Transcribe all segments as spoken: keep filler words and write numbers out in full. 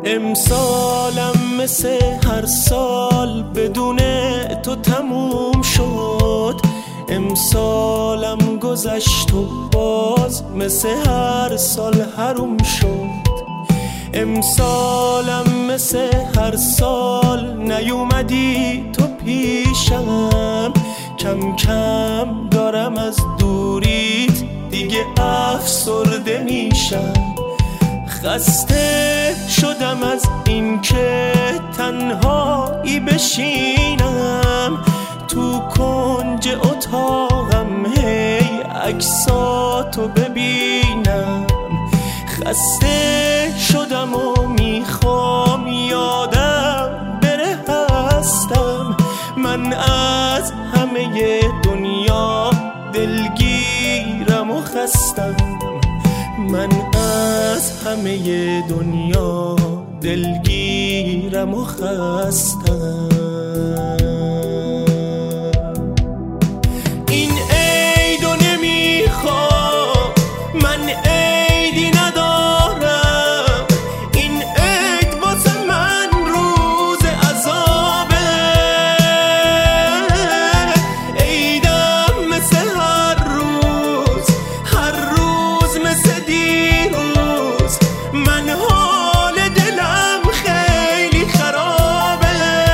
امسالم مثل هر سال بدون تو تموم شد، امسالم گذشت و باز مثل هر سال حروم شد. امسالم مثل هر سال نیومدی تو پیشم، کم کم دارم از دوریت دیگه افسرده میشم. خسته شدم از این که تنهایی بشینم تو کنج اتاقم هی عکساتو ببینم. خسته شدم و میخوام یادم بره هستم، من از همه دنیا دلگیرم و خستم، من از همه دنیا دلگیرم و خستم. این عیدو نمیخوام، من عیدی ندارم، این عید واسه من روز عذابه. عیدم مثل هر روز، هر روز مثل دیروز، من حال دلم خیلی خرابه.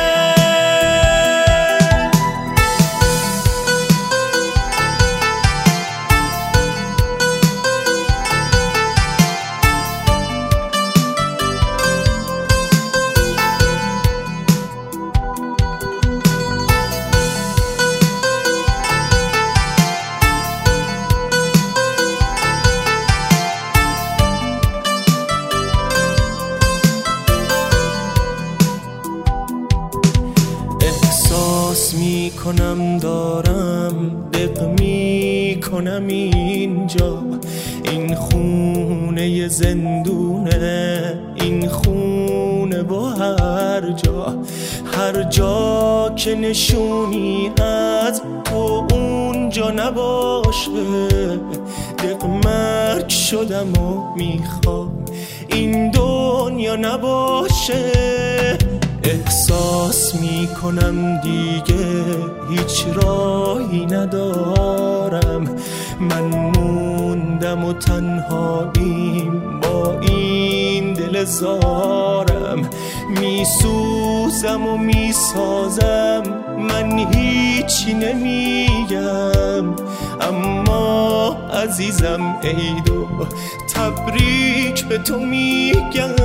احساس میکنم دارم دق میکنم اینجا، این خونه زندونه، این خونه با هر جا، هر جا که نشونی از تو اونجا نباشه. دق مرگ شدم و میخوام این دنیا نباشه. احساس میکنم دیگه هیچ راهی ندارم، من موندم و تنهاییم با این دل زارم. میسوزم و میسازم، من هیچی نمیگم، اما عزیزم عیدو تبریک به تو میگم.